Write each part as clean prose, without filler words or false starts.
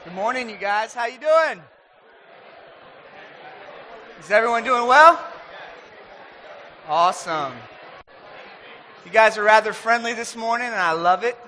Good morning, you guys. How you doing? Is everyone doing well? Awesome. You guys are rather friendly this morning, and I love it.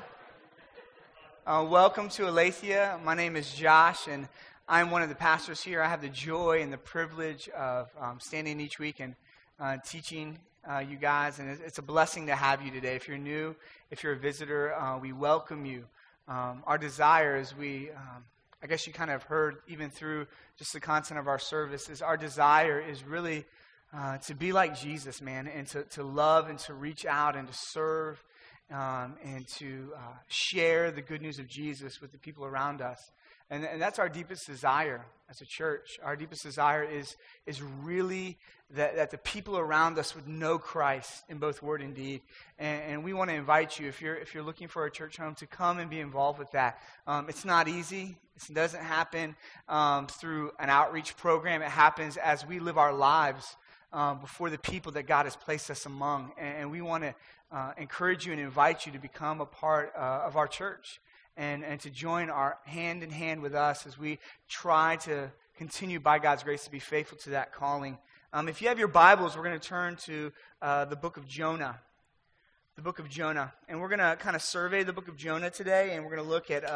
Welcome to Aletheia. My name is Josh, and I'm one of the pastors here. I have the joy and the privilege of standing each week and teaching you guys, and it's a blessing to have you today. If you're new, if you're a visitor, we welcome you. Our desire is I guess you kind of heard even through just the content of our service, is our desire is really to be like Jesus, man, and to love and to reach out and to serve and to share the good news of Jesus with the people around us. And that's our deepest desire as a church. Our deepest desire is really that the people around us would know Christ in both word and deed. And we want to invite you, if you're looking for a church home, to come and be involved with that. It's not easy. It doesn't happen through an outreach program. It happens as we live our lives before the people that God has placed us among. And we want to encourage you and invite you to become a part of our church. And to join our hand in hand with us as we try to continue by God's grace to be faithful to that calling. If you have your Bibles, we're going to turn to the book of Jonah. The book of Jonah. And we're going to kind of survey the book of Jonah today, and we're going to look at,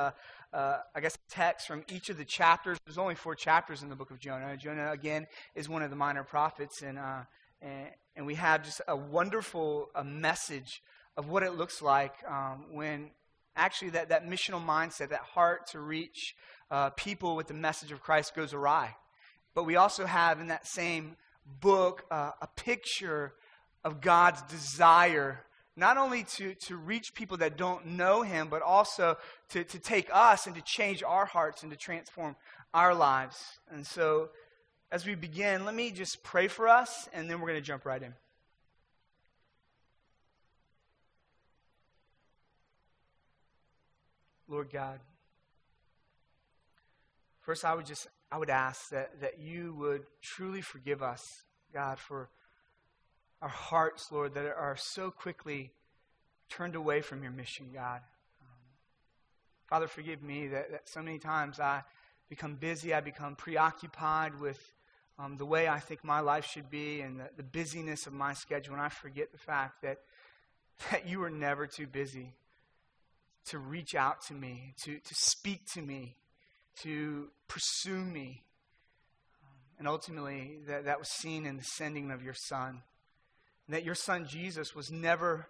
text from each of the chapters. There's only 4 chapters in the book of Jonah. Jonah, again, is one of the minor prophets, and we have just a wonderful message of what it looks like when actually that missional mindset, that heart to reach people with the message of Christ goes awry. But we also have in that same book a picture of God's desire not only to reach people that don't know Him, but also to take us and to change our hearts and to transform our lives. And so as we begin, let me just pray for us, and then we're going to jump right in. Lord God, first I would ask that you would truly forgive us, God, for our hearts, Lord, that are so quickly turned away from your mission, God. Father, forgive me that so many times I become busy, I become preoccupied with the way I think my life should be and the busyness of my schedule, and I forget the fact that you are never too busy to reach out to me, to speak to me, to pursue me. And ultimately, that was seen in the sending of your Son. And that your Son, Jesus, was never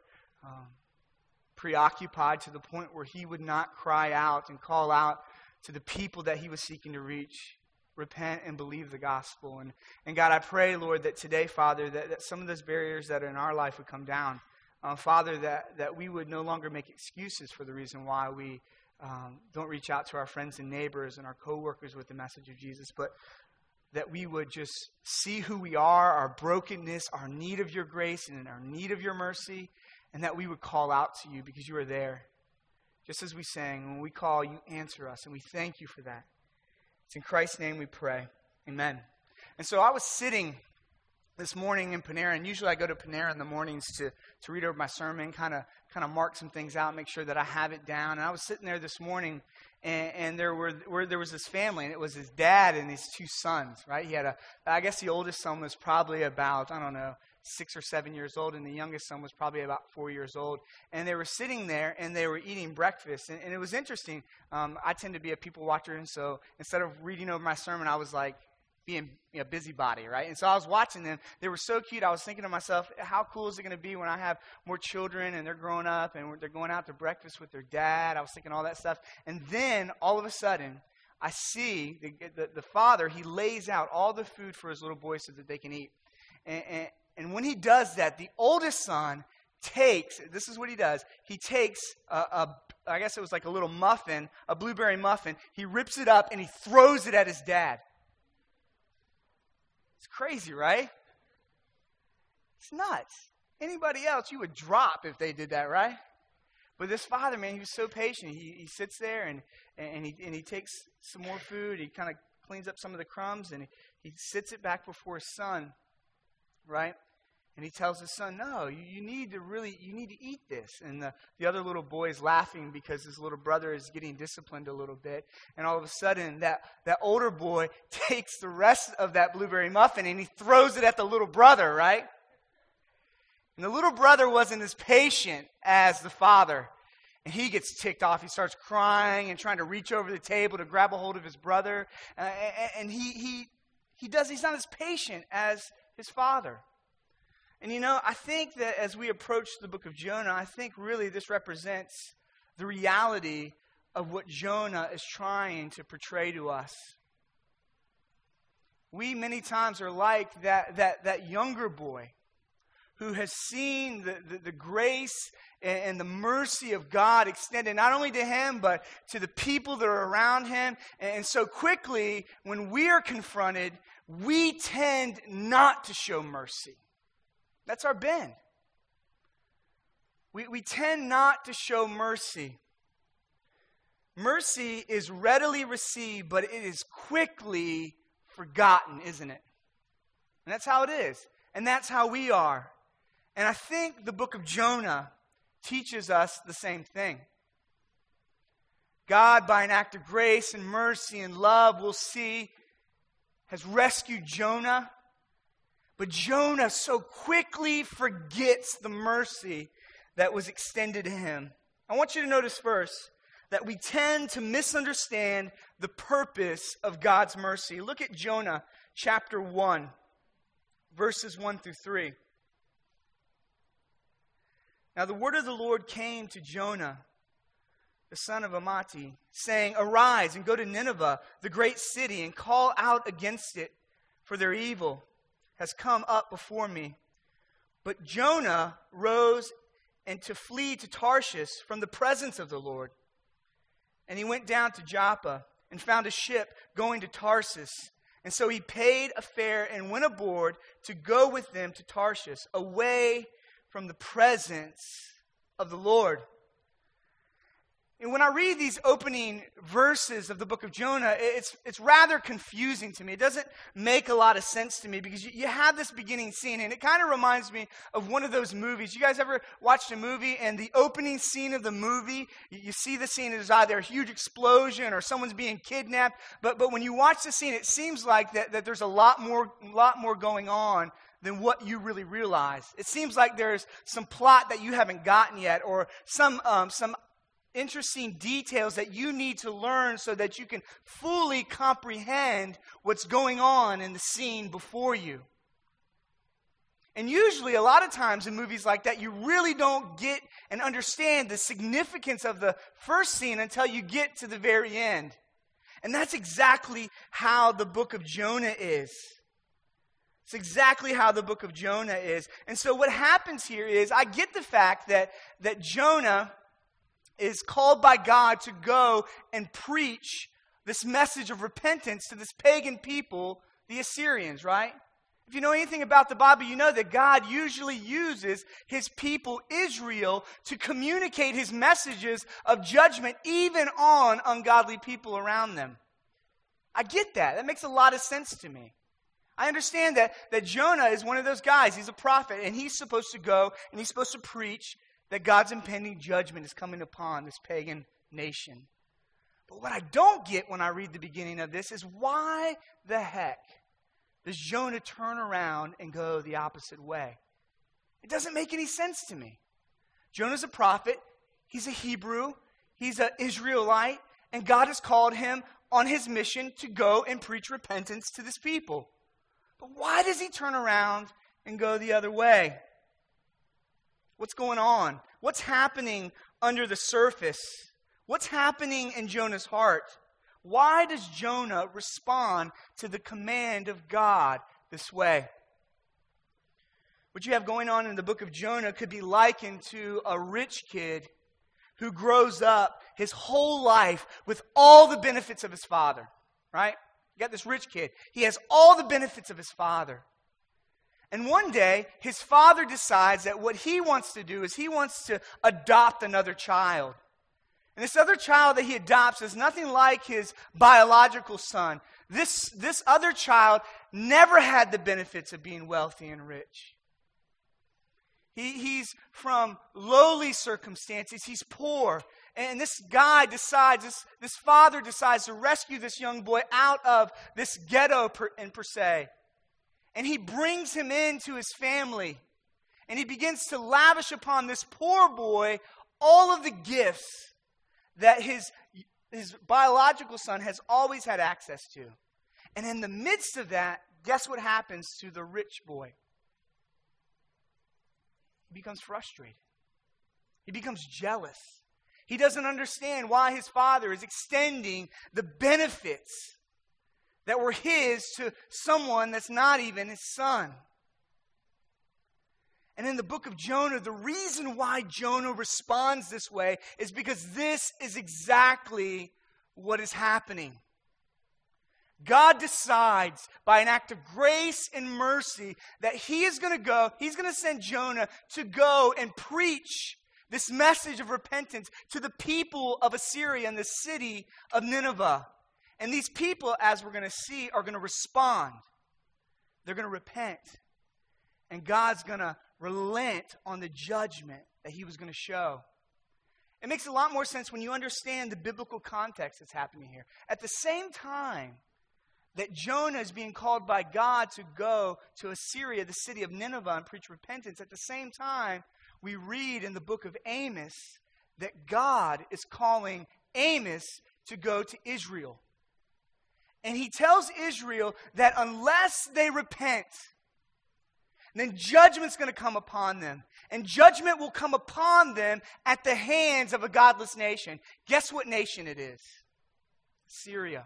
preoccupied to the point where he would not cry out and call out to the people that he was seeking to reach. Repent and believe the gospel. And God, I pray, Lord, that today, Father, that some of those barriers that are in our life would come down. Father, that we would no longer make excuses for the reason why we don't reach out to our friends and neighbors and our coworkers with the message of Jesus, but that we would just see who we are, our brokenness, our need of your grace, and our need of your mercy, and that we would call out to you because you are there. Just as we sang, when we call, you answer us, and we thank you for that. It's in Christ's name we pray. Amen. And so I was sitting this morning in Panera, and usually I go to Panera in the mornings to read over my sermon, kind of mark some things out, make sure that I have it down. And I was sitting there this morning, and there was this family, and it was his dad and his 2 sons, right? He had I guess the oldest son was probably about, 6 or 7 years old, and the youngest son was probably about 4 years old. And they were sitting there, and they were eating breakfast. And it was interesting. I tend to be a people watcher, and so instead of reading over my sermon, I was like, being a busybody, right? And so I was watching them. They were so cute. I was thinking to myself, how cool is it going to be when I have more children and they're growing up and they're going out to breakfast with their dad? I was thinking all that stuff. And then all of a sudden, I see the father, he lays out all the food for his little boys so that they can eat. And when he does that, the oldest son this is what he does. He takes I guess it was like a little muffin, a blueberry muffin. He rips it up and he throws it at his dad. It's crazy, right? It's nuts. Anybody else, you would drop if they did that, right? But this father, man, he was so patient. He sits there and he takes some more food. He kind of cleans up some of the crumbs and he sits it back before his son, right? And he tells his son, no, you need to eat this. And the other little boy is laughing because his little brother is getting disciplined a little bit. And all of a sudden, that older boy takes the rest of that blueberry muffin and he throws it at the little brother, right? And the little brother wasn't as patient as the father. And he gets ticked off. He starts crying and trying to reach over the table to grab a hold of his brother. And he's not as patient as his father. And I think that as we approach the book of Jonah, I think really this represents the reality of what Jonah is trying to portray to us. We many times are like that younger boy who has seen the grace and the mercy of God extended not only to him, but to the people that are around him. And so quickly, when we are confronted, we tend not to show mercy. That's our bend. We tend not to show mercy. Mercy is readily received, but it is quickly forgotten, isn't it? And that's how it is. And that's how we are. And I think the book of Jonah teaches us the same thing. God, by an act of grace and mercy and love, we'll see, has rescued Jonah. But Jonah so quickly forgets the mercy that was extended to him. I want you to notice first that we tend to misunderstand the purpose of God's mercy. Look at Jonah chapter 1, verses 1 through 3. Now the word of the Lord came to Jonah, the son of Amittai, saying, "Arise and go to Nineveh, the great city, and call out against it, for their evil has come up before me." But Jonah rose and to flee to Tarshish from the presence of the Lord. And he went down to Joppa and found a ship going to Tarsus. And so he paid a fare and went aboard to go with them to Tarshish, away from the presence of the Lord. And when I read these opening verses of the book of Jonah, it's rather confusing to me. It doesn't make a lot of sense to me because you have this beginning scene, and it kind of reminds me of one of those movies. You guys ever watched a movie, and the opening scene of the movie, you see the scene, there's either a huge explosion or someone's being kidnapped, but when you watch the scene, it seems like that there's a lot more going on than what you really realize. It seems like there's some plot that you haven't gotten yet, or some interesting details that you need to learn so that you can fully comprehend what's going on in the scene before you. And usually, a lot of times in movies like that, you really don't get and understand the significance of the first scene until you get to the very end. And that's exactly how the book of Jonah is. It's exactly how the book of Jonah is. And so what happens here is, I get the fact that Jonah is called by God to go and preach this message of repentance to this pagan people, the Assyrians, right? If you know anything about the Bible, you know that God usually uses his people, Israel, to communicate his messages of judgment even on ungodly people around them. I get that. That makes a lot of sense to me. I understand that Jonah is one of those guys. He's a prophet, and he's supposed to go and he's supposed to preach that God's impending judgment is coming upon this pagan nation. But what I don't get when I read the beginning of this is, why the heck does Jonah turn around and go the opposite way? It doesn't make any sense to me. Jonah's a prophet. He's a Hebrew. He's an Israelite. And God has called him on his mission to go and preach repentance to this people. But why does he turn around and go the other way? What's going on? What's happening under the surface? What's happening in Jonah's heart? Why does Jonah respond to the command of God this way? What you have going on in the book of Jonah could be likened to a rich kid who grows up his whole life with all the benefits of his father, right? You got this rich kid. He has all the benefits of his father. And one day, his father decides that what he wants to do is he wants to adopt another child. And this other child that he adopts is nothing like his biological son. This other child never had the benefits of being wealthy and rich. He's from lowly circumstances. He's poor. And this guy decides, this father decides to rescue this young boy out of this ghetto per se. And he brings him into his family. And he begins to lavish upon this poor boy all of the gifts that his biological son has always had access to. And in the midst of that, guess what happens to the rich boy? He becomes frustrated. He becomes jealous. He doesn't understand why his father is extending the benefits that were his to someone that's not even his son. And in the book of Jonah, the reason why Jonah responds this way is because this is exactly what is happening. God decides by an act of grace and mercy that he's going to send Jonah to go and preach this message of repentance to the people of Assyria and the city of Nineveh. And these people, as we're going to see, are going to respond. They're going to repent. And God's going to relent on the judgment that he was going to show. It makes a lot more sense when you understand the biblical context that's happening here. At the same time that Jonah is being called by God to go to Assyria, the city of Nineveh, and preach repentance, at the same time, we read in the book of Amos that God is calling Amos to go to Israel. And he tells Israel that unless they repent, then judgment's going to come upon them. And judgment will come upon them at the hands of a godless nation. Guess what nation it is? Syria.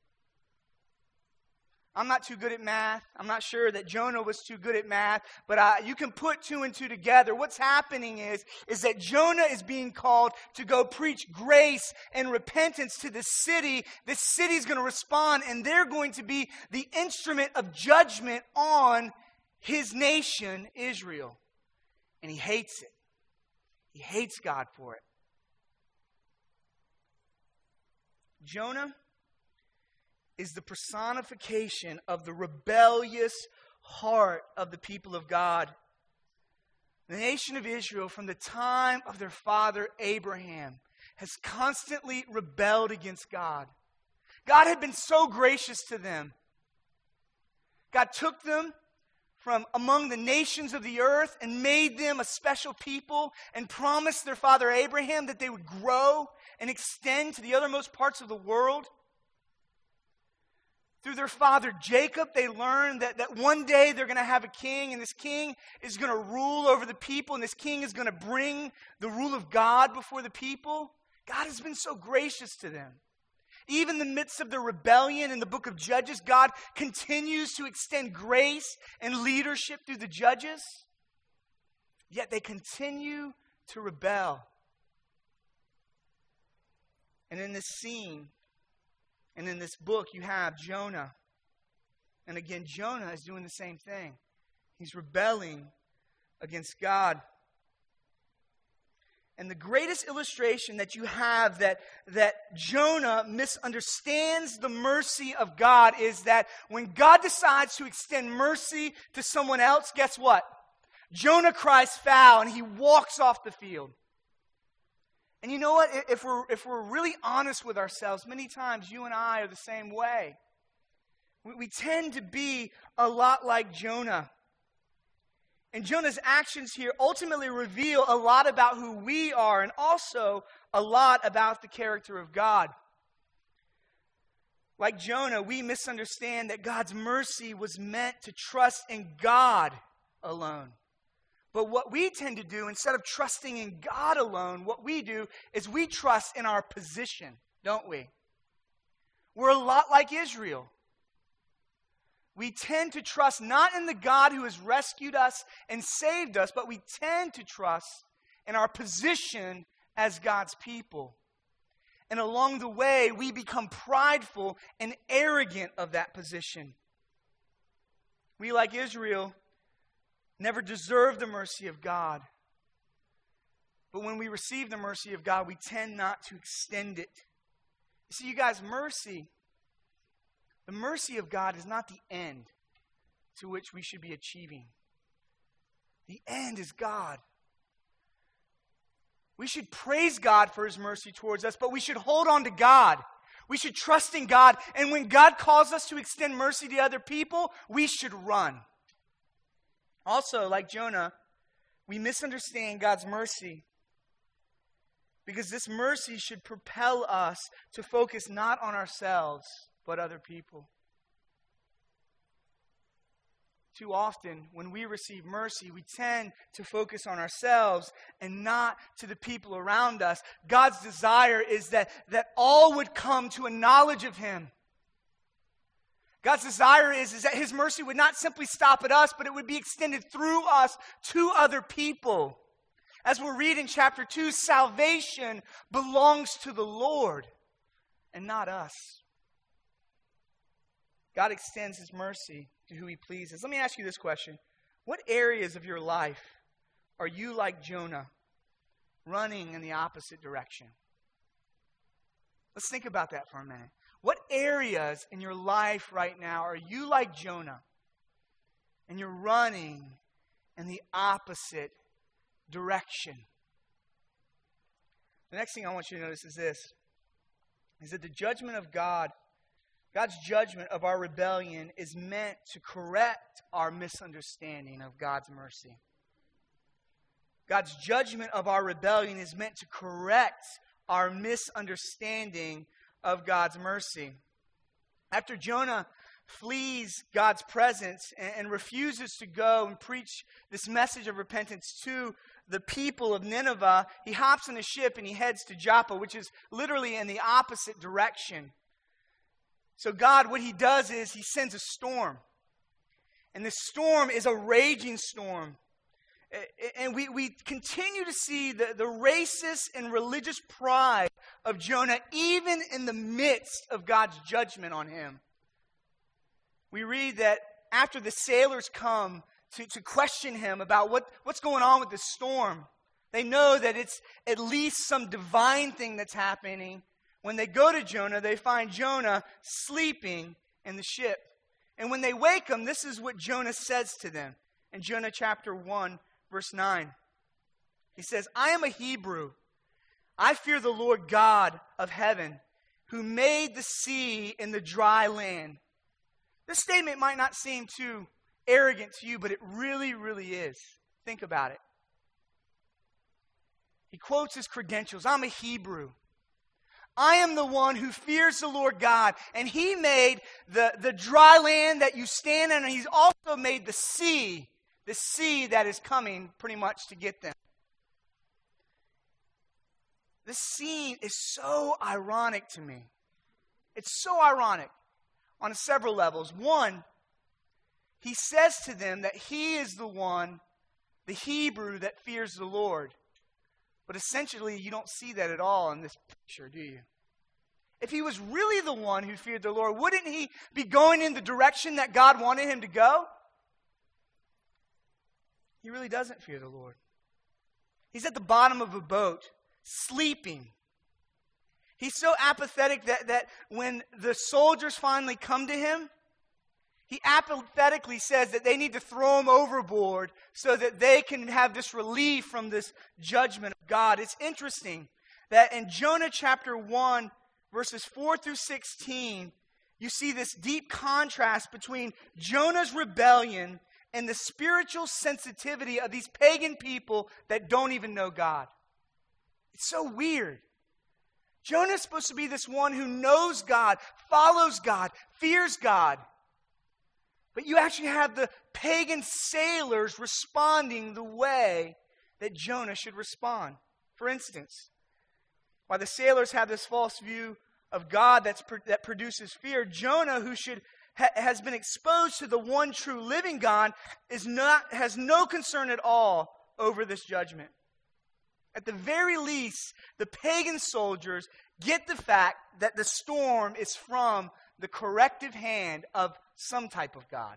I'm not too good at math. I'm not sure that Jonah was too good at math, but you can put two and two together. What's happening is that Jonah is being called to go preach grace and repentance to this city. This city's going to respond, and they're going to be the instrument of judgment on his nation, Israel. And he hates it. He hates God for it. Jonah is the personification of the rebellious heart of the people of God. The nation of Israel, from the time of their father Abraham, has constantly rebelled against God. God had been so gracious to them. God took them from among the nations of the earth and made them a special people and promised their father Abraham that they would grow and extend to the othermost parts of the world. Through their father Jacob, they learned that one day they're going to have a king, and this king is going to rule over the people, and this king is going to bring the rule of God before the people. God has been so gracious to them. Even in the midst of their rebellion in the book of Judges, God continues to extend grace and leadership through the judges. Yet they continue to rebel. And in this scene, and in this book, you have Jonah. And again, Jonah is doing the same thing. He's rebelling against God. And the greatest illustration that you have that Jonah misunderstands the mercy of God is that when God decides to extend mercy to someone else, guess what? Jonah cries foul and he walks off the field. And you know what? If we're really honest with ourselves, many times you and I are the same way. We tend to be a lot like Jonah. And Jonah's actions here ultimately reveal a lot about who we are and also a lot about the character of God. Like Jonah, we misunderstand that God's mercy was meant to trust in God alone. But what we tend to do, instead of trusting in God alone, what we do is we trust in our position, don't we? We're a lot like Israel. We tend to trust not in the God who has rescued us and saved us, but we tend to trust in our position as God's people. And along the way, we become prideful and arrogant of that position. We, like Israel, never deserve the mercy of God. But when we receive the mercy of God, we tend not to extend it. You see, you guys, the mercy of God is not the end to which we should be achieving. The end is God. We should praise God for his mercy towards us, but we should hold on to God. We should trust in God. And when God calls us to extend mercy to other people, we should run. Also, like Jonah, we misunderstand God's mercy because this mercy should propel us to focus not on ourselves, but other people. Too often, when we receive mercy, we tend to focus on ourselves and not to the people around us. God's desire is that all would come to a knowledge of him. God's desire is that his mercy would not simply stop at us, but it would be extended through us to other people. As we'll read in chapter 2, salvation belongs to the Lord and not us. God extends his mercy to who he pleases. Let me ask you this question. What areas of your life are you like Jonah, running in the opposite direction? Let's think about that for a minute. What areas in your life right now are you like Jonah, and you're running in the opposite direction? The next thing I want you to notice is this, is that the judgment of God, God's judgment of our rebellion is meant to correct our misunderstanding of God's mercy. God's judgment of our rebellion is meant to correct our misunderstanding of God's mercy. After Jonah flees God's presence and refuses to go and preach this message of repentance to the people of Nineveh, he hops in a ship and he heads to Joppa, which is literally in the opposite direction. So God, what he does is he sends a storm. And this storm is a raging storm. And we continue to see the racist and religious pride of Jonah even in the midst of God's judgment on him. We read that after the sailors come to question him about what's going on with this storm, they know that it's at least some divine thing that's happening. When they go to Jonah, they find Jonah sleeping in the ship. And when they wake him, this is what Jonah says to them. In Jonah chapter 1, verse 9. He says, I am a Hebrew. I fear the Lord God of heaven, who made the sea and the dry land. This statement might not seem too arrogant to you, but it really, really is. Think about it. He quotes his credentials. I'm a Hebrew. I am the one who fears the Lord God, and he made the dry land that you stand in, and he's also made the sea that is coming pretty much to get them. This scene is so ironic to me. It's so ironic on several levels. One, he says to them that he is the one, the Hebrew that fears the Lord. But essentially, you don't see that at all in this picture, do you? If he was really the one who feared the Lord, wouldn't he be going in the direction that God wanted him to go? He really doesn't fear the Lord. He's at the bottom of a boat, sleeping. He's so apathetic that when the soldiers finally come to him, he apathetically says that they need to throw him overboard so that they can have this relief from this judgment of God. It's interesting that in Jonah chapter 1, verses 4 through 16, you see this deep contrast between Jonah's rebellion and the spiritual sensitivity of these pagan people that don't even know God. It's so weird. Jonah's supposed to be this one who knows God, follows God, fears God. But you actually have the pagan sailors responding the way that Jonah should respond. For instance, while the sailors have this false view of God that produces fear, Jonah, who has been exposed to the one true living God, has no concern at all over this judgment. At the very least, the pagan soldiers get the fact that the storm is from the corrective hand of some type of God.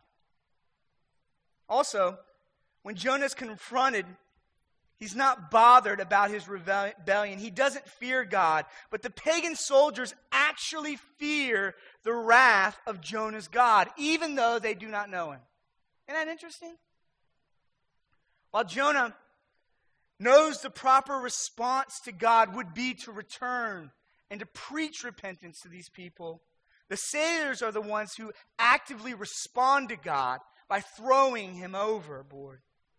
Also, when Jonah is confronted, he's not bothered about his rebellion. He doesn't fear God. But the pagan soldiers actually fear the wrath of Jonah's God, even though they do not know him. Isn't that interesting? While Jonah knows the proper response to God would be to return and to preach repentance to these people, the sailors are the ones who actively respond to God by throwing him overboard.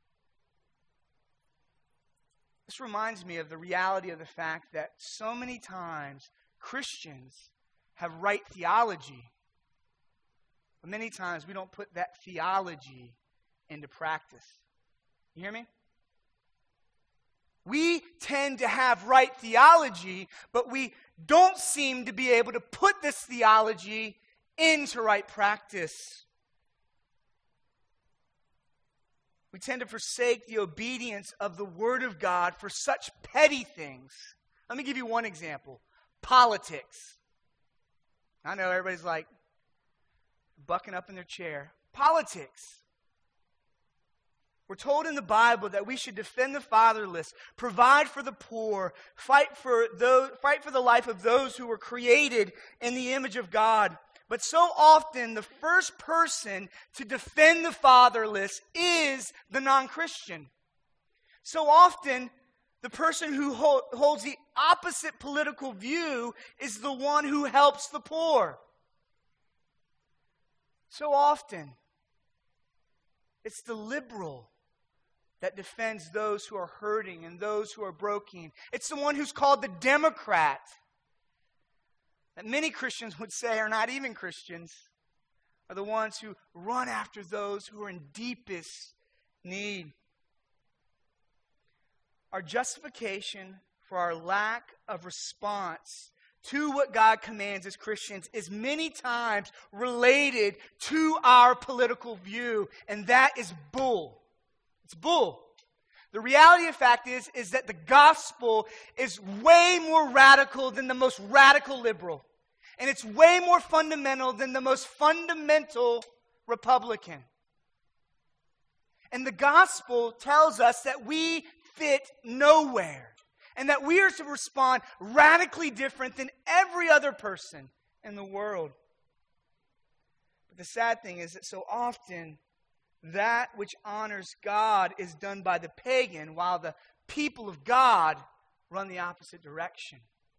This reminds me of the reality of the fact that so many times Christians have right theology, but many times we don't put that theology into practice. You hear me? We tend to have right theology, but we don't seem to be able to put this theology into right practice. We tend to forsake the obedience of the Word of God for such petty things. Let me give you one example. Politics. I know everybody's like bucking up in their chair. Politics. We're told in the Bible that we should defend the fatherless, provide for the poor, fight for the life of those who were created in the image of God. But so often, the first person to defend the fatherless is the non-Christian. So often, the person who holds the opposite political view is the one who helps the poor. So often, it's the liberal that defends those who are hurting and those who are broken. It's the one who's called the Democrat, that many Christians would say are not even Christians, are the ones who run after those who are in deepest need. Our justification for our lack of response to what God commands as Christians is many times related to our political view, and that is bull. It's bull. The reality of the fact is that the gospel is way more radical than the most radical liberal. And it's way more fundamental than the most fundamental Republican. And the gospel tells us that we fit nowhere. And that we are to respond radically different than every other person in the world. But the sad thing is that so often, that which honors God is done by the pagan, while the people of God run the opposite direction.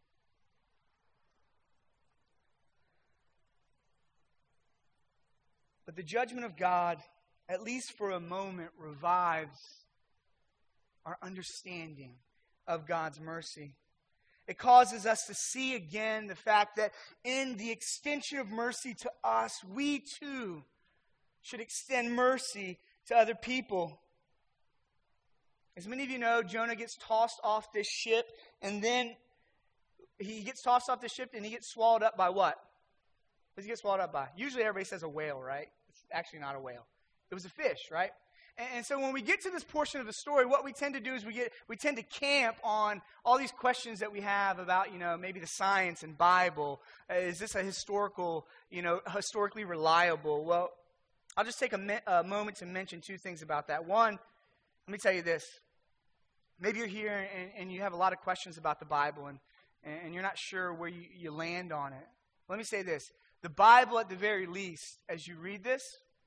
But the judgment of God, at least for a moment, revives our understanding of God's mercy. It causes us to see again the fact that in the extension of mercy to us, we too should extend mercy to other people. As many of you know, Jonah gets tossed off this ship, and then he gets tossed off the ship and he gets swallowed up by what? What does he get swallowed up by? Usually everybody says a whale, right? It's actually not a whale. It was a fish, right? And so when we get to this portion of the story, what we tend to do is we tend to camp on all these questions that we have about, maybe the science and Bible. Is this a historically reliable? Well, I'll just take a moment to mention two things about that. One, let me tell you this. Maybe you're here and you have a lot of questions about the Bible and you're not sure where you land on it. Let me say this. The Bible, at the very least, as you read this,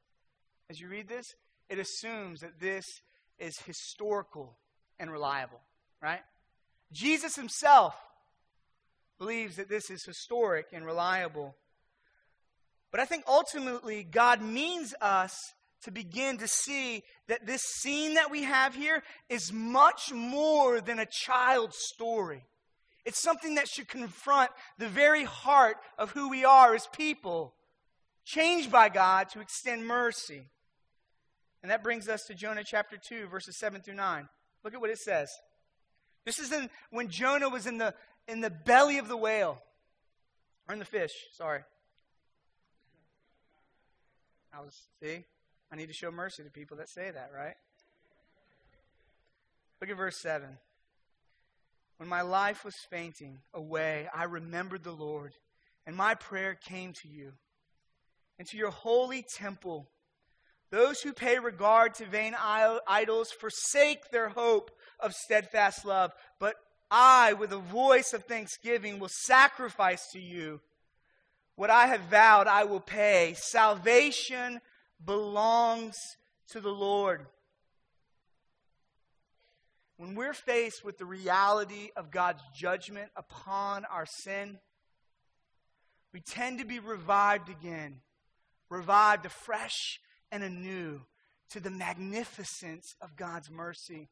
it assumes that this is historical and reliable, right? Jesus himself believes that this is historic and reliable. But I think ultimately God means us to begin to see that this scene that we have here is much more than a child's story. It's something that should confront the very heart of who we are as people, changed by God to extend mercy. And that brings us to Jonah chapter 2, verses 7 through 9. Look at what it says. This is when Jonah was in the belly of the whale. Or in the fish, sorry. I need to show mercy to people that say that, right? Look at verse 7. When my life was fainting away, I remembered the Lord, and my prayer came to you, and to your holy temple. Those who pay regard to vain idols forsake their hope of steadfast love, but I, with a voice of thanksgiving, will sacrifice to you. What I have vowed, I will pay. Salvation belongs to the Lord. when we're faced with the reality of God's judgment upon our sin, we tend to be revived again, revived afresh and anew to the magnificence of God's mercy.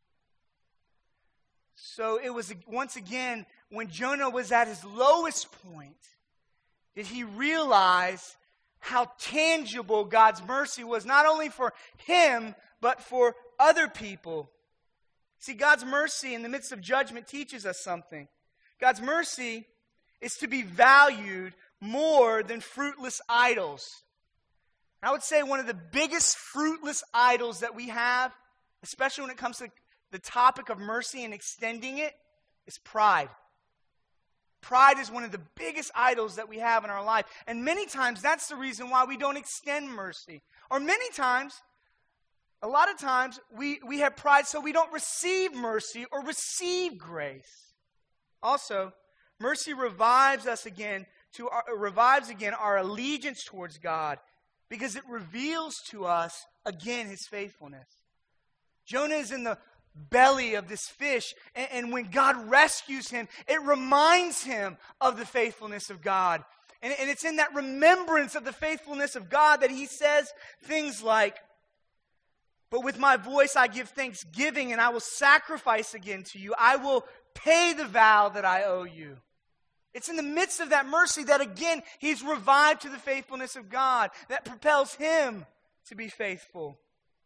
So it was once again when Jonah was at his lowest point that he realized how tangible God's mercy was, not only for him, but for other people. See, God's mercy in the midst of judgment teaches us something. God's mercy is to be valued more than fruitless idols. I would say one of the biggest fruitless idols that we have, especially when it comes to the topic of mercy and extending it, is pride. Pride is one of the biggest idols that we have in our life. And many times that's the reason why we don't extend mercy. Or many times, a lot of times, we have pride so we don't receive mercy or receive grace. Also, mercy revives again our allegiance towards God because it reveals to us again His faithfulness. Jonah is in the belly of this fish, and when God rescues him, it reminds him of the faithfulness of God. And it's in that remembrance of the faithfulness of God that he says things like, "But with my voice I give thanksgiving, and I will sacrifice again to you. I will pay the vow that I owe you." It's in the midst of that mercy that again he's revived to the faithfulness of God that propels him to be faithful.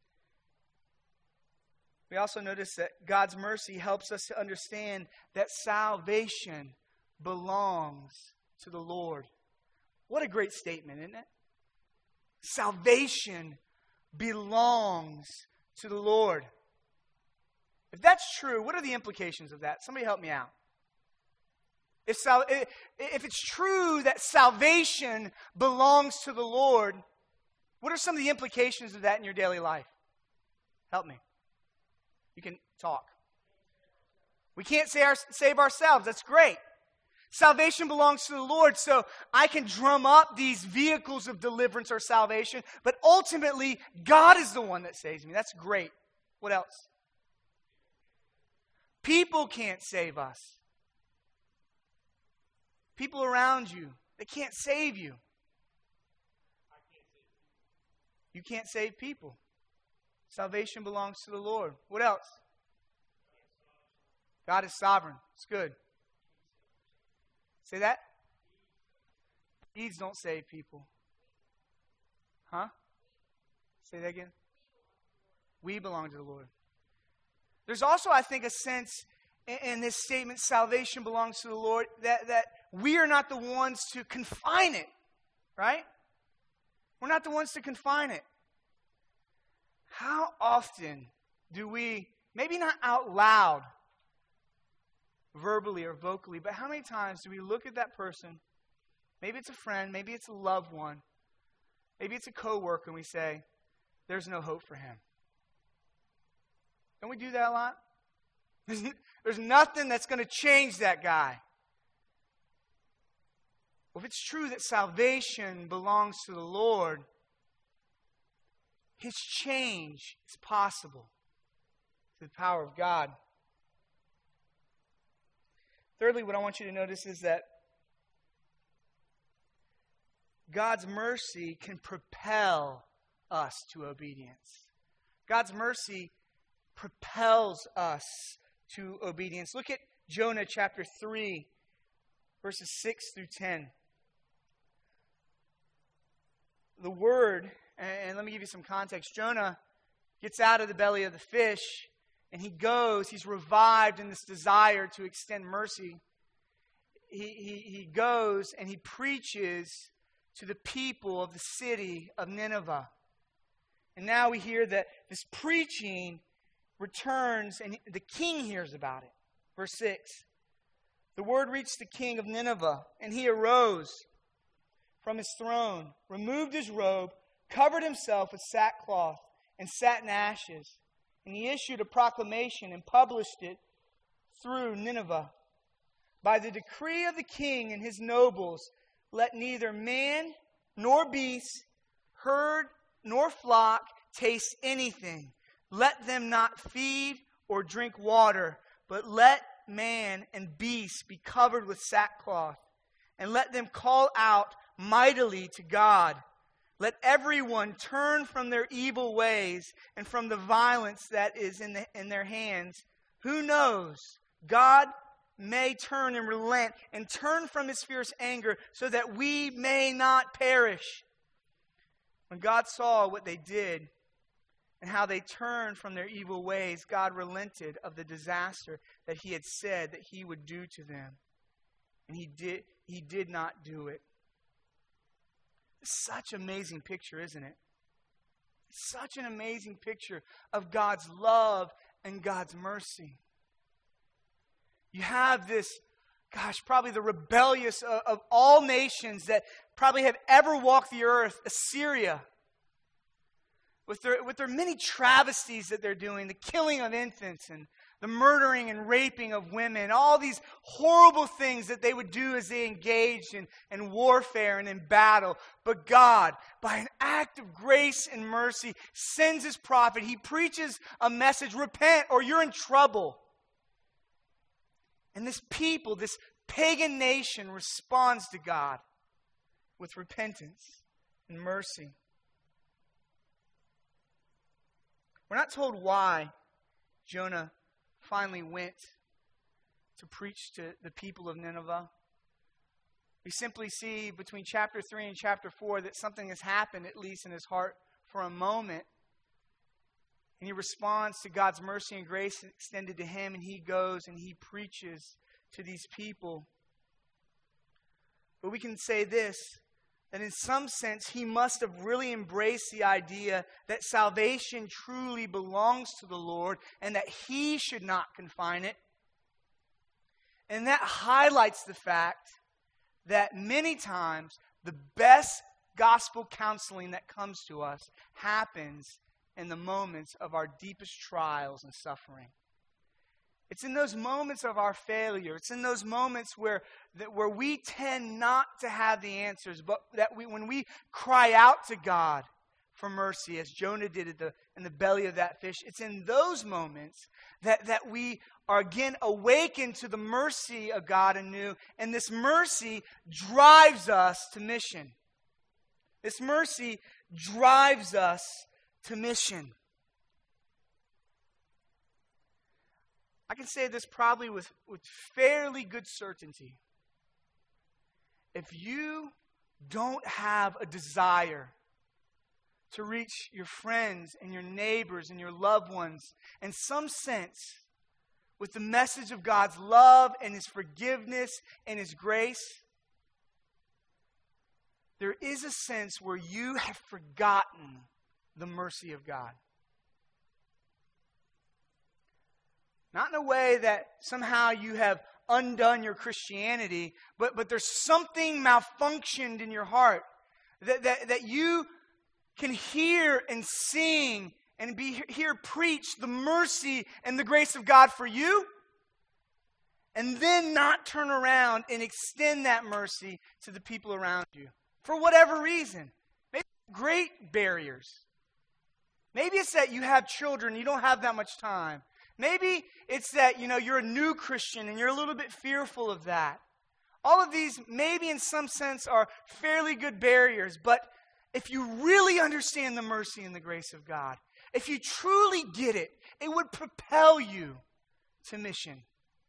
We also notice that God's mercy helps us to understand that salvation belongs to the Lord. What a great statement, isn't it? Salvation belongs to the Lord. If that's true, what are the implications of that? Somebody help me out. If it's true that salvation belongs to the Lord, what are some of the implications of that in your daily life? Help me. You can talk. We can't save ourselves. That's great. Salvation belongs to the Lord, so I can drum up these vehicles of deliverance or salvation, but ultimately, God is the one that saves me. That's great. What else? People can't save us. People around you, they can't save you. You can't save people. Salvation belongs to the Lord. What else? God is sovereign. It's good. Say that? Deeds don't save people. Huh? Say that again? We belong to the Lord. There's also, I think, a sense in this statement, salvation belongs to the Lord, that we are not the ones to confine it. Right? We're not the ones to confine it. How often do we, maybe not out loud, verbally or vocally, but how many times do we look at that person, maybe it's a friend, maybe it's a loved one, maybe it's a coworker, and we say, there's no hope for him. Don't we do that a lot? There's nothing that's going to change that guy. Well, if it's true that salvation belongs to the Lord, His change is possible through the power of God. Thirdly, what I want you to notice is that God's mercy can propel us to obedience. God's mercy propels us to obedience. Look at Jonah chapter 3, verses 6 through 10. The word, and let me give you some context. Jonah gets out of the belly of the fish, and he's revived in this desire to extend mercy. He goes and he preaches to the people of the city of Nineveh. And now we hear that this preaching returns, and the king hears about it. Verse 6. The word reached the king of Nineveh, and he arose from his throne, removed his robe, covered himself with sackcloth and satin ashes. And he issued a proclamation and published it through Nineveh. By the decree of the king and his nobles, let neither man nor beast, herd nor flock taste anything. Let them not feed or drink water, but let man and beast be covered with sackcloth, and let them call out mightily to God. Let everyone turn from their evil ways and from the violence that is in their hands. Who knows? God may turn and relent and turn from his fierce anger so that we may not perish. When God saw what they did and how they turned from their evil ways, God relented of the disaster that he had said that he would do to them. And he did not do it. It's such an amazing picture, isn't it? It's such an amazing picture of God's love and God's mercy. You have this, probably the rebellious of all nations that probably have ever walked the earth, Assyria. With their many travesties that they're doing, the killing of infants and the murdering and raping of women, all these horrible things that they would do as they engaged in warfare and in battle. But God, by an act of grace and mercy, sends his prophet. He preaches a message, repent or you're in trouble. And this people, this pagan nation, responds to God with repentance and mercy. We're not told why Jonah finally went to preach to the people of Nineveh. We simply see between chapter 3 and chapter 4 that something has happened, at least in his heart, for a moment. And he responds to God's mercy and grace extended to him, and he goes and he preaches to these people. But we can say this, that in some sense he must have really embraced the idea that salvation truly belongs to the Lord and that he should not confine it. And that highlights the fact that many times the best gospel counseling that comes to us happens in the moments of our deepest trials and suffering. It's in those moments of our failure. It's in those moments where we tend not to have the answers, but that when we cry out to God for mercy, as Jonah did in the belly of that fish, it's in those moments that we are again awakened to the mercy of God anew, and this mercy drives us to mission. This mercy drives us to mission. I can say this probably with fairly good certainty. If you don't have a desire to reach your friends and your neighbors and your loved ones in some sense with the message of God's love and his forgiveness and his grace, there is a sense where you have forgotten the mercy of God. Not in a way that somehow you have undone your Christianity, but there's something malfunctioned in your heart that you can hear and sing and hear preached the mercy and the grace of God for you, and then not turn around and extend that mercy to the people around you for whatever reason. Maybe great barriers. Maybe it's that you have children, you don't have that much time. Maybe it's that, you're a new Christian and you're a little bit fearful of that. All of these, maybe in some sense, are fairly good barriers. But if you really understand the mercy and the grace of God, if you truly get it, it would propel you to mission.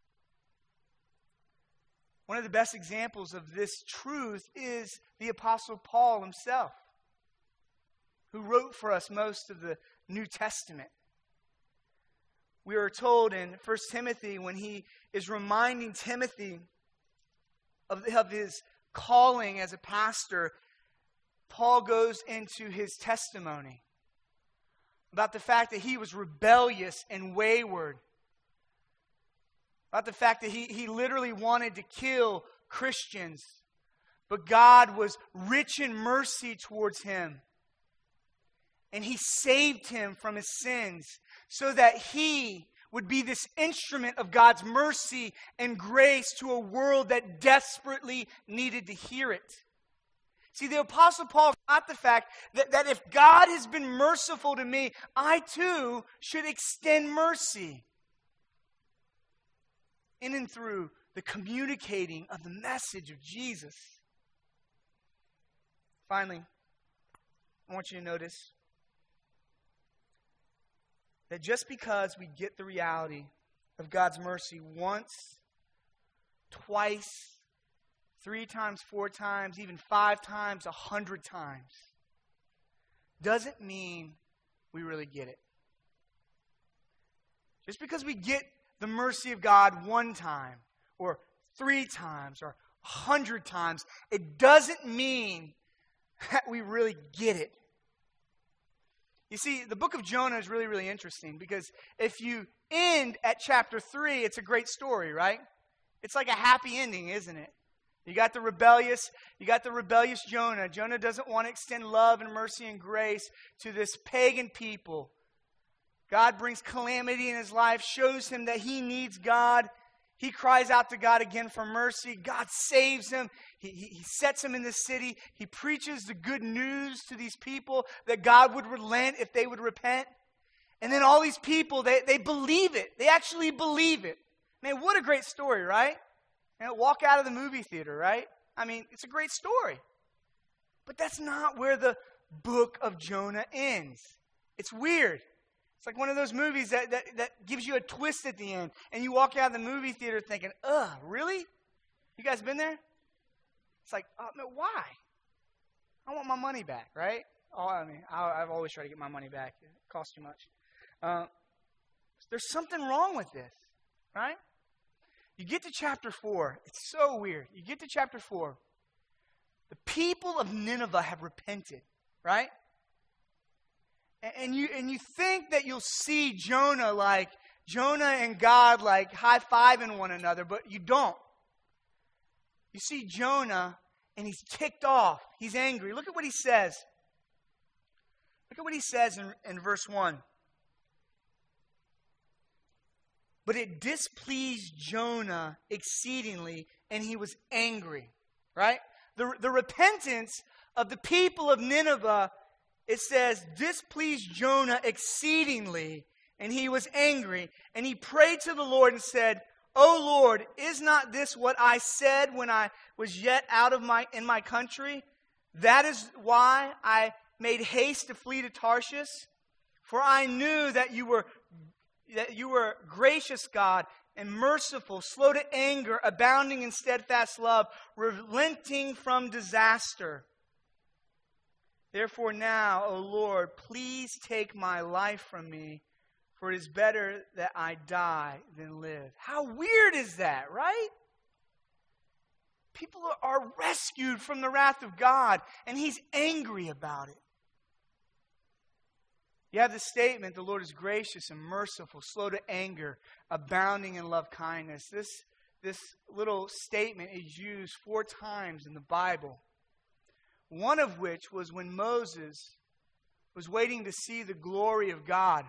One of the best examples of this truth is the Apostle Paul himself, who wrote for us most of the New Testament. We are told in 1 Timothy, when he is reminding Timothy of his calling as a pastor, Paul goes into his testimony about the fact that he was rebellious and wayward, about the fact that he literally wanted to kill Christians, but God was rich in mercy towards him. And he saved him from his sins so that he would be this instrument of God's mercy and grace to a world that desperately needed to hear it. See, the Apostle Paul got the fact that if God has been merciful to me, I too should extend mercy. in and through the communicating of the message of Jesus. Finally, I want you to notice that just because we get the reality of God's mercy once, twice, 3 times, 4 times, even 5 times, 100 times, doesn't mean we really get it. Just because we get the mercy of God 1 time, or 3 times, or 100 times, it doesn't mean that we really get it. You see, the book of Jonah is really, really interesting because if you end at chapter 3, it's a great story, right? It's like a happy ending, isn't it? You got the rebellious Jonah. Jonah doesn't want to extend love and mercy and grace to this pagan people. God brings calamity in his life, shows him that he needs God. He cries out to God again for mercy. God saves him. He sets him in the city. He preaches the good news to these people that God would relent if they would repent. And then all these people, they believe it. They actually believe it. Man, what a great story, right? And walk out of the movie theater, right? I mean, it's a great story. But that's not where the book of Jonah ends. It's weird. It's like one of those movies that gives you a twist at the end. And you walk out of the movie theater thinking, ugh, really? You guys been there? It's like, oh, no, why? I want my money back, right? I've always tried to get my money back. It costs too much. There's something wrong with this, right? You get to chapter 4. It's so weird. You get to chapter 4. The people of Nineveh have repented, right? And you think that you'll see Jonah and God like high-fiving one another, but you don't. You see Jonah, and he's ticked off. He's angry. Look at what he says. Look at what he says in verse 1. But it displeased Jonah exceedingly, and he was angry. Right? The repentance of the people of Nineveh, it says, displeased Jonah exceedingly, and he was angry. And he prayed to the Lord and said, O Lord, is not this what I said when I was yet in my country? That is why I made haste to flee to Tarshish. For I knew that you were gracious God and merciful, slow to anger, abounding in steadfast love, relenting from disaster. Therefore now, O Lord, please take my life from me, for it is better that I die than live. How weird is that, right? People are rescued from the wrath of God, and he's angry about it. You have the statement, the Lord is gracious and merciful, slow to anger, abounding in love kindness. This little statement is used 4 times in the Bible. One of which was when Moses was waiting to see the glory of God.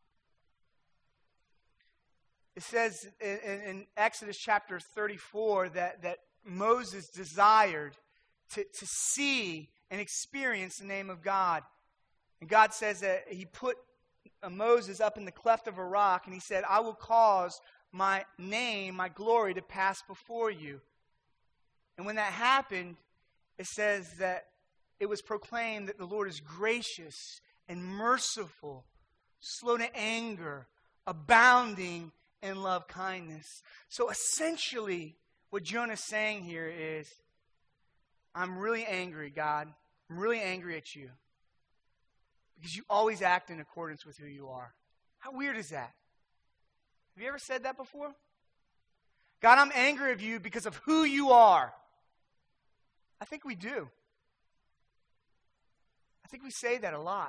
It says in Exodus chapter 34 that Moses desired to see and experience the name of God. And God says that he put Moses up in the cleft of a rock, and he said, I will cause my name, my glory to pass before you. And when that happened, it says that it was proclaimed that the Lord is gracious and merciful, slow to anger, abounding in love kindness. So essentially, what Jonah's saying here is, I'm really angry, God. I'm really angry at you. Because you always act in accordance with who you are. How weird is that? Have you ever said that before? God, I'm angry of you because of who you are. I think we do. I think we say that a lot.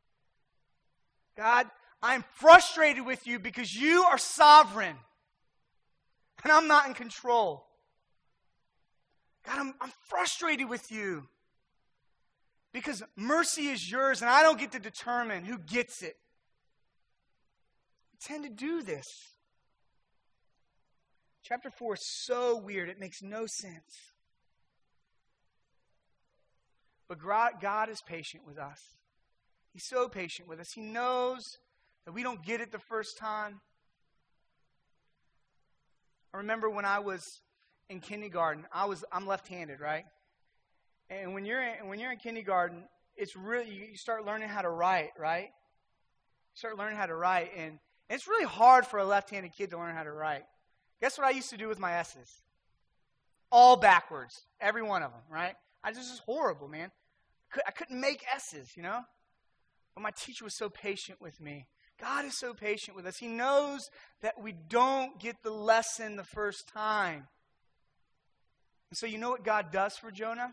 God, I'm frustrated with you because you are sovereign. And I'm not in control. God, I'm frustrated with you. Because mercy is yours and I don't get to determine who gets it. We tend to do this. Chapter 4 is so weird, it makes no sense. But God is patient with us. He's so patient with us. He knows that we don't get it the first time. I remember when I was in kindergarten, I'm left-handed, right? And when you're in kindergarten, it's really, you start learning how to write, right? You start learning how to write, and it's really hard for a left-handed kid to learn how to write. Guess what I used to do with my S's? All backwards, every one of them, right? This is horrible, man. I couldn't make S's, you know? But my teacher was so patient with me. God is so patient with us. He knows that we don't get the lesson the first time. And so you know what God does for Jonah?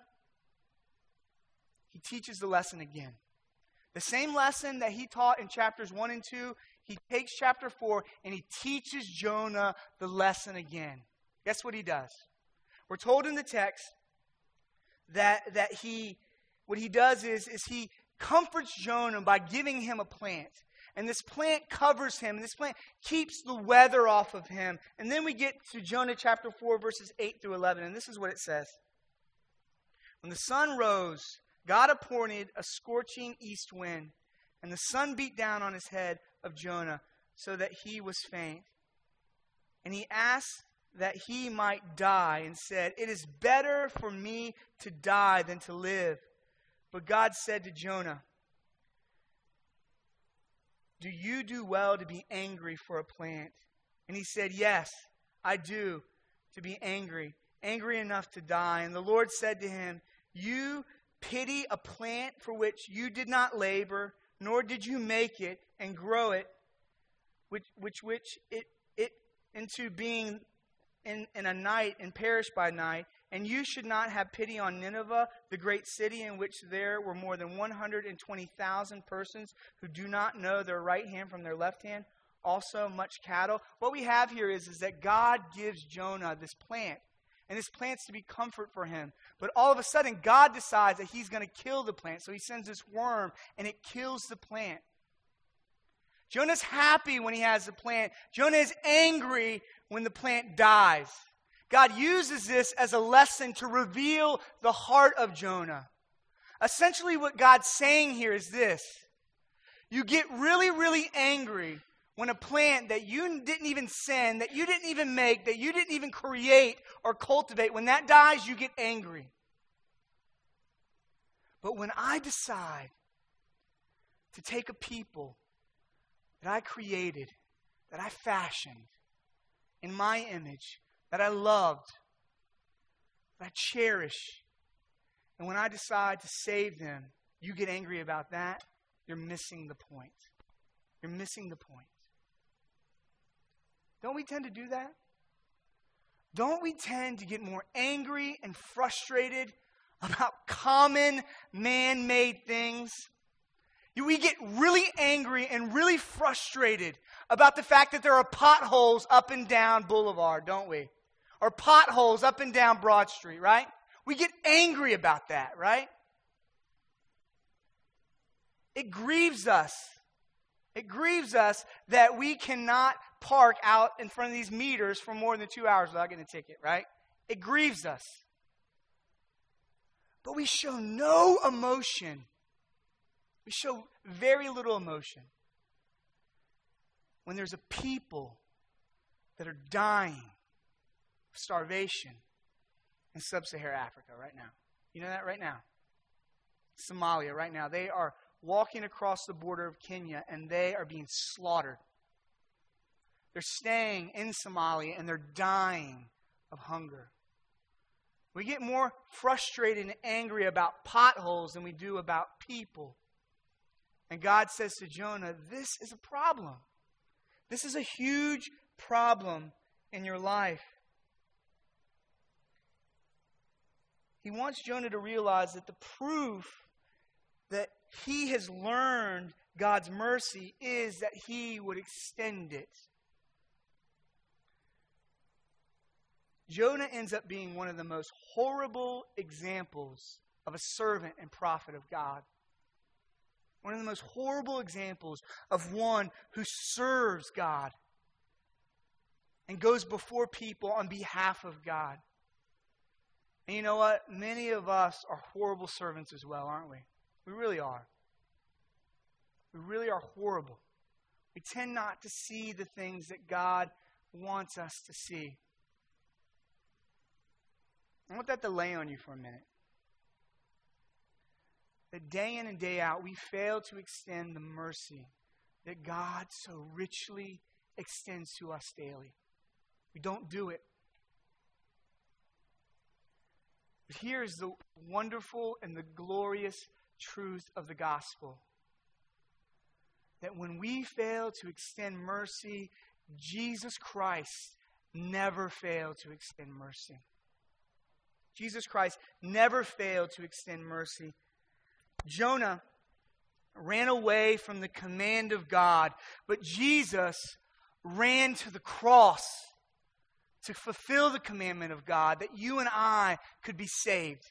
He teaches the lesson again. The same lesson that he taught in chapters 1 and 2, he takes chapter 4 and he teaches Jonah the lesson again. Guess what he does? We're told in the text that what he does is he comforts Jonah by giving him a plant. And this plant covers him. And this plant keeps the weather off of him. And then we get to Jonah chapter 4, verses 8 through 11. And this is what it says. When the sun rose, God appointed a scorching east wind. And the sun beat down on his head of Jonah so that he was faint. And he asked that he might die and said, "It is better for me to die than to live." But God said to Jonah, "Do you do well to be angry for a plant?" And he said, "Yes, I do, to be angry enough to die." And the Lord said to him, "You pity a plant for which you did not labor, nor did you make it and grow it, which it into being in a night and perish by night. And you should not have pity on Nineveh, the great city in which there were more than 120,000 persons who do not know their right hand from their left hand, also much cattle." What we have here is that God gives Jonah this plant. And this plant's to be comfort for him. But all of a sudden, God decides that he's going to kill the plant. So he sends this worm, and it kills the plant. Jonah's happy when he has the plant. Jonah is angry when the plant dies. God uses this as a lesson to reveal the heart of Jonah. Essentially, what God's saying here is this. You get really, really angry when a plant that you didn't even send, that you didn't even make, that you didn't even create or cultivate, when that dies, you get angry. But when I decide to take a people that I created, that I fashioned in my image, that I loved, that I cherish, and when I decide to save them, you get angry about that, you're missing the point. You're missing the point. Don't we tend to do that? Don't we tend to get more angry and frustrated about common man-made things? We get really angry and really frustrated about the fact that there are potholes up and down Boulevard, don't we? Or potholes up and down Broad Street, right? We get angry about that, right? It grieves us. It grieves us that we cannot park out in front of these meters for more than 2 hours without getting a ticket, right? It grieves us. But we show no emotion. We show very little emotion when there's a people that are dying of starvation in sub-Saharan Africa right now. You know that right now? Somalia right now. They are walking across the border of Kenya and they are being slaughtered. They're staying in Somalia and they're dying of hunger. We get more frustrated and angry about potholes than we do about people. And God says to Jonah, this is a problem. This is a huge problem in your life. He wants Jonah to realize that the proof that he has learned God's mercy is that he would extend it. Jonah ends up being one of the most horrible examples of a servant and prophet of God. One of the most horrible examples of one who serves God and goes before people on behalf of God. And you know what? Many of us are horrible servants as well, aren't we? We really are. We really are horrible. We tend not to see the things that God wants us to see. I want that to lay on you for a minute. That day in and day out, we fail to extend the mercy that God so richly extends to us daily. We don't do it. But here is the wonderful and the glorious truth of the gospel. That when we fail to extend mercy, Jesus Christ never failed to extend mercy. Jesus Christ never failed to extend mercy. Jonah ran away from the command of God, but Jesus ran to the cross to fulfill the commandment of God, that you and I could be saved.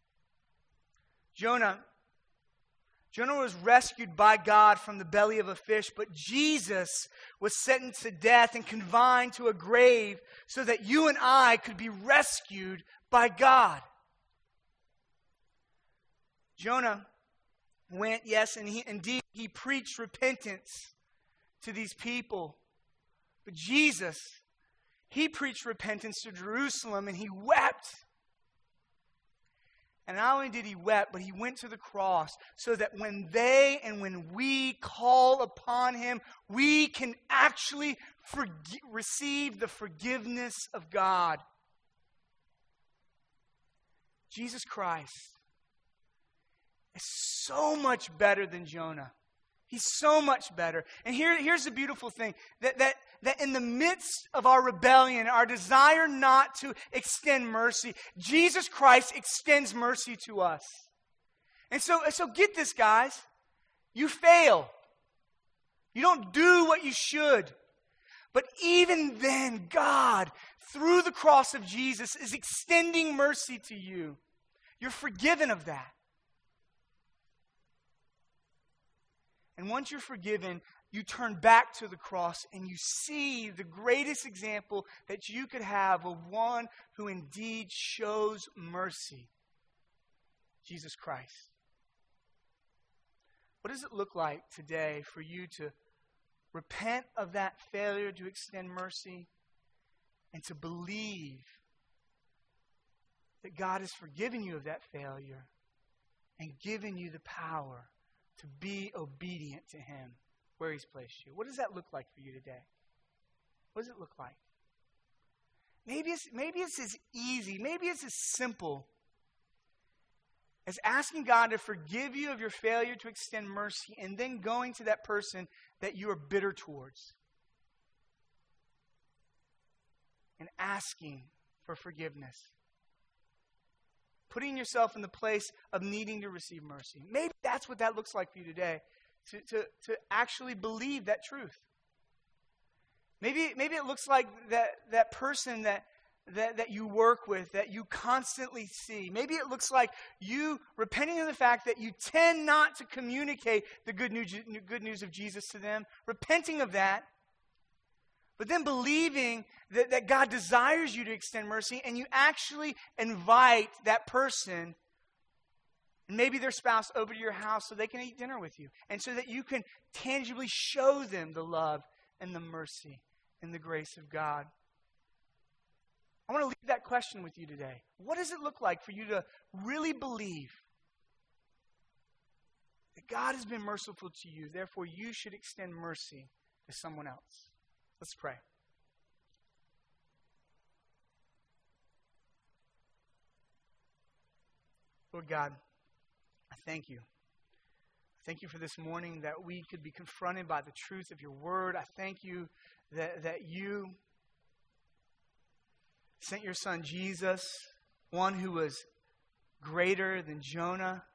Jonah was rescued by God from the belly of a fish, but Jesus was sentenced to death and confined to a grave so that you and I could be rescued by God. Jonah went, yes, and he preached repentance to these people. But Jesus, he preached repentance to Jerusalem, and he wept. And not only did he weep, but he went to the cross so that when we call upon him, we can actually receive the forgiveness of God. Jesus Christ is so much better than Jonah. He's so much better. And here's the beautiful thing, that in the midst of our rebellion, our desire not to extend mercy, Jesus Christ extends mercy to us. And so get this, guys. You fail. You don't do what you should. But even then, God, through the cross of Jesus, is extending mercy to you. You're forgiven of that. And once you're forgiven, you turn back to the cross and you see the greatest example that you could have of one who indeed shows mercy, Jesus Christ. What does it look like today for you to repent of that failure to extend mercy and to believe that God has forgiven you of that failure and given you the power to be obedient to Him where He's placed you? What does that look like for you today? What does it look like? Maybe it's as easy, maybe it's as simple as asking God to forgive you of your failure to extend mercy and then going to that person that you are bitter towards and asking for forgiveness. Putting yourself in the place of needing to receive mercy. Maybe that's what that looks like for you today, to actually believe that truth. Maybe it looks like that person that you work with, that you constantly see. Maybe it looks like you repenting of the fact that you tend not to communicate the good news of Jesus to them, repenting of that, but then believing that God desires you to extend mercy, and you actually invite that person, and maybe their spouse, over to your house so they can eat dinner with you, and so that you can tangibly show them the love and the mercy and the grace of God. I want to leave that question with you today. What does it look like for you to really believe that God has been merciful to you, therefore you should extend mercy to someone else? Let's pray. Lord God, I thank you. I thank you for this morning that we could be confronted by the truth of your word. I thank you that you sent your son Jesus, one who was greater than Jonah,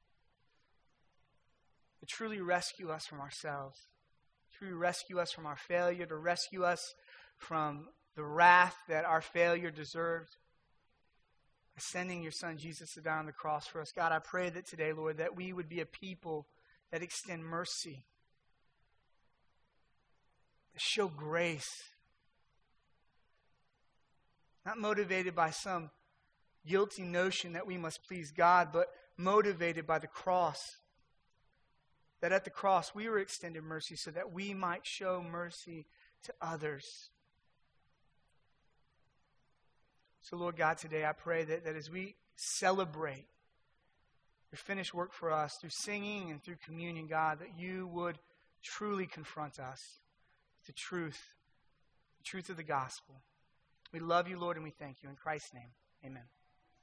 to truly rescue us from ourselves, to truly rescue us from our failure, to rescue us from the wrath that our failure deserved, by sending your son Jesus to die on the cross for us. God, I pray that today, Lord, that we would be a people that extend mercy, that show grace, not motivated by some guilty notion that we must please God, but motivated by the cross. That at the cross we were extended mercy so that we might show mercy to others. So, Lord God, today I pray that as we celebrate your finished work for us through singing and through communion, God, that you would truly confront us with the truth of the gospel. We love you, Lord, and we thank you. In Christ's name, amen.